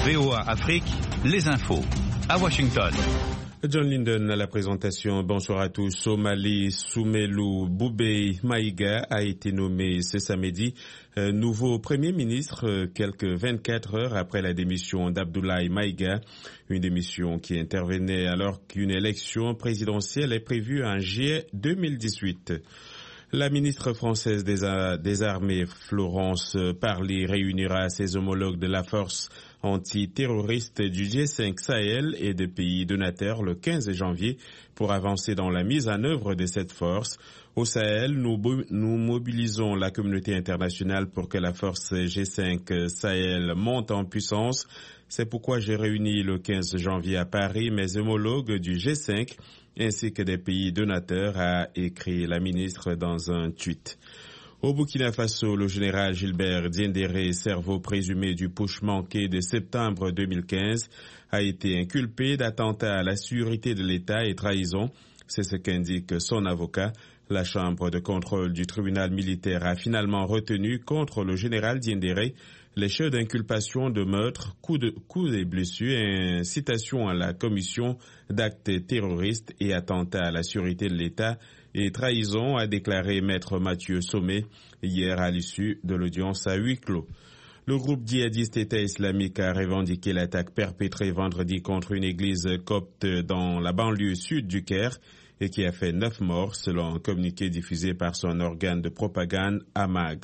VOA Afrique, les infos. À Washington. John Linden à la présentation. Bonsoir à tous. Au Mali, Soumelou Boubèye Maïga a été nommé ce samedi nouveau Premier ministre quelques 24 heures après la démission d'Abdoulaye Maïga. Une démission qui intervenait alors qu'une élection présidentielle est prévue en juillet 2018. La ministre française des Armées, Florence Parly, réunira ses homologues de la force antiterroriste du G5 Sahel et des pays donateurs le 15 janvier pour avancer dans la mise en œuvre de cette force. Au Sahel, nous mobilisons la communauté internationale pour que la force G5 Sahel monte en puissance. C'est pourquoi j'ai réuni le 15 janvier à Paris mes homologues du G5 ainsi que des pays donateurs, a écrit la ministre dans un tweet. Au Burkina Faso, le général Gilbert Diendéré, cerveau présumé du putsch manqué de septembre 2015, a été inculpé d'attentat à la sécurité de l'État et trahison. C'est ce qu'indique son avocat. La chambre de contrôle du tribunal militaire a finalement retenu contre le général Diendéré les chefs d'inculpation de meurtre, coups et blessures, incitation à la commission d'actes terroristes et attentat à la sécurité de l'État et trahison, a déclaré maître Mathieu Sommet hier à l'issue de l'audience à huis clos. Le groupe djihadiste État islamique a revendiqué l'attaque perpétrée vendredi contre une église copte dans la banlieue sud du Caire et qui a fait 9 morts selon un communiqué diffusé par son organe de propagande Amag.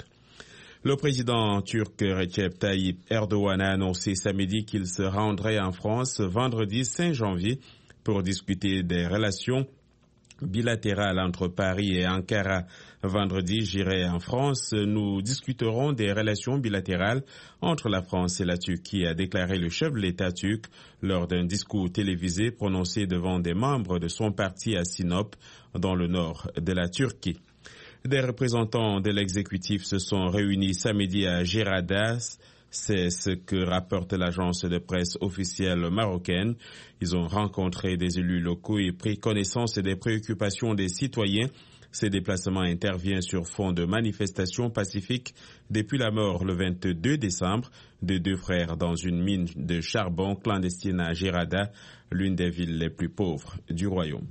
Le président turc Recep Tayyip Erdogan a annoncé samedi qu'il se rendrait en France vendredi 5 janvier pour discuter des relations bilatérales entre Paris et Ankara. Vendredi, j'irai en France. Nous discuterons des relations bilatérales entre la France et la Turquie, a déclaré le chef de l'État turc lors d'un discours télévisé prononcé devant des membres de son parti à Sinop, dans le nord de la Turquie. Des représentants de l'exécutif se sont réunis samedi à Geradas. C'est ce que rapporte l'agence de presse officielle marocaine. Ils ont rencontré des élus locaux et pris connaissance des préoccupations des citoyens. Ces déplacements interviennent sur fond de manifestations pacifiques depuis la mort le 22 décembre de 2 frères dans une mine de charbon clandestine à Gerada, l'une des villes les plus pauvres du royaume.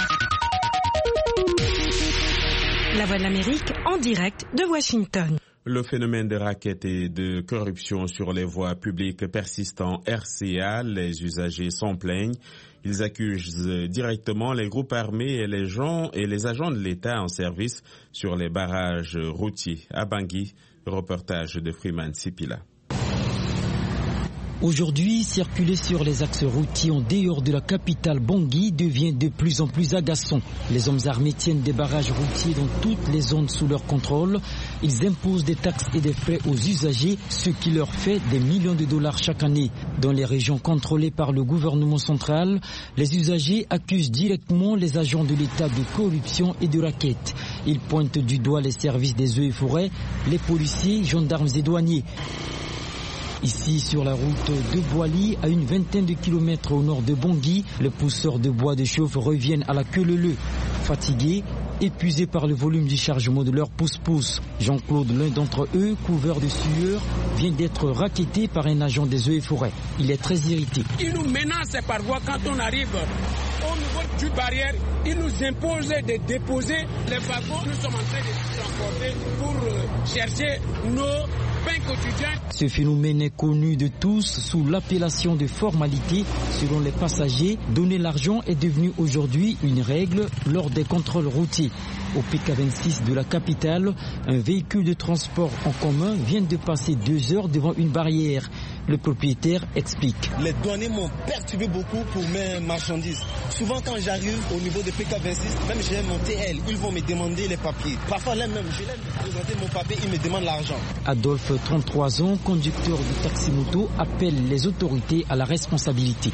La Voix de l'Amérique en direct de Washington. Le phénomène de racket et de corruption sur les voies publiques persistant RCA, les usagers s'en plaignent. Ils accusent directement les groupes armés et les agents de l'État en service sur les barrages routiers. À Bangui, reportage de Freeman Sipila. Aujourd'hui, circuler sur les axes routiers en dehors de la capitale Bangui devient de plus en plus agaçant. Les hommes armés tiennent des barrages routiers dans toutes les zones sous leur contrôle. Ils imposent des taxes et des frais aux usagers, ce qui leur fait des millions de dollars chaque année. Dans les régions contrôlées par le gouvernement central, les usagers accusent directement les agents de l'État de corruption et de racket. Ils pointent du doigt les services des eaux et forêts, les policiers, gendarmes et douaniers. Ici, sur la route de Boili, à une vingtaine de kilomètres au nord de Bangui, les pousseurs de bois de chauffe reviennent à la queue leu-leu. Fatigués, épuisés par le volume du chargement de leur pousse-pousse. Jean-Claude, l'un d'entre eux, couvert de sueur, vient d'être racketté par un agent des eaux et forêts. Il est très irrité. Il nous menace par voie quand on arrive au niveau du barrière. Il nous impose de déposer les wagons. Nous sommes en train de transporter pour chercher nos pains quotidiens. Ce phénomène est connu de tous sous l'appellation de formalité. Selon les passagers, donner l'argent est devenu aujourd'hui une règle lors des contrôles routiers. Au PK26 de la capitale, un véhicule de transport en commun vient de passer 2 heures devant une barrière. Le propriétaire explique. Les douaniers m'ont perturbé beaucoup pour mes marchandises. Souvent quand j'arrive au niveau de PK26, même j'ai mon TL, ils vont me demander les papiers. Parfois là même, je leur présenter mon papier, ils me demandent l'argent. Adolphe, 33 ans, conducteur de taxi-moto, appelle les autorités à la responsabilité.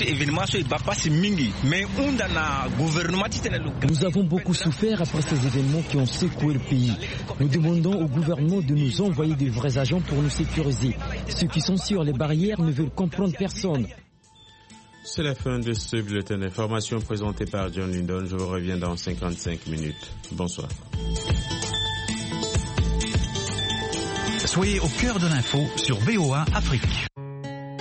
Nous avons beaucoup souffert après ces événements qui ont secoué le pays. Nous demandons au gouvernement de nous envoyer de vrais agents pour nous sécuriser. Ceux qui sont sur les barrières ne veulent comprendre personne. C'est la fin de ce bulletin d'information présenté par John Linden. Je vous reviens dans 55 minutes. Bonsoir. Soyez au cœur de l'info sur VOA Afrique.